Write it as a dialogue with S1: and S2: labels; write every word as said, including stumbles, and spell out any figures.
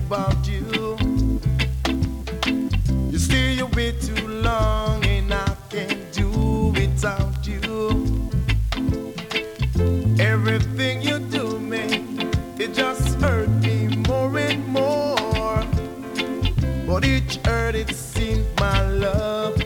S1: about you. You stay away too long and I can't do without you. Everything you do, man, it just hurt me more and more. But each hurt, it seems my love